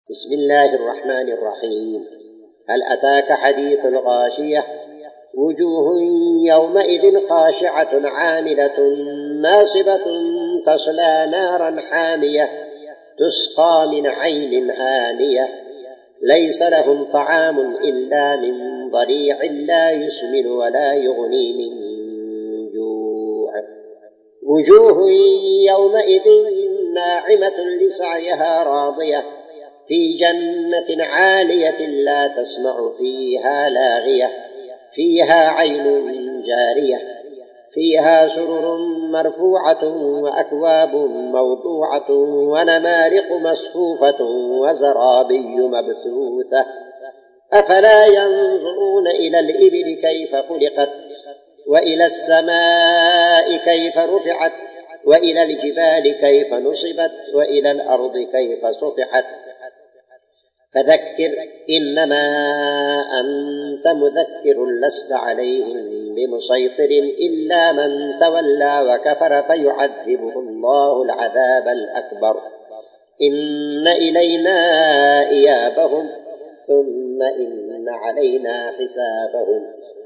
بسم الله الرحمن الرحيم. هل أتاك حديث الغاشية؟ وجوه يومئذ خاشعة عاملة ناصبة تصلى نارا حامية تسقى من عين آنية ليس لهم طعام إلا من ضريع لا يسمن ولا يغني من جوع. وجوه يومئذ ناعمة لسعيها راضية في جنة عالية لا تسمع فيها لاغية فيها عين جارية فيها سرر مرفوعة وأكواب موضوعة ونمارق مصفوفة وزرابي مبثوثة أفلا ينظرون إلى الإبل كيف خلقت وإلى السماء كيف رفعت وإلى الجبال كيف نصبت وإلى الأرض كيف سطحت فذكر إنما أنت مذكر لست عليهم بمسيطر إلا من تولى وكفر فيعذبه الله العذاب الأكبر إن إلينا إيابهم ثم إن علينا حسابهم